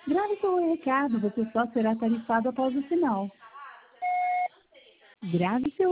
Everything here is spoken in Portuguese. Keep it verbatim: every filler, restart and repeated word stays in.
Grave seu recado, você só será tarifado após o sinal. Grave seu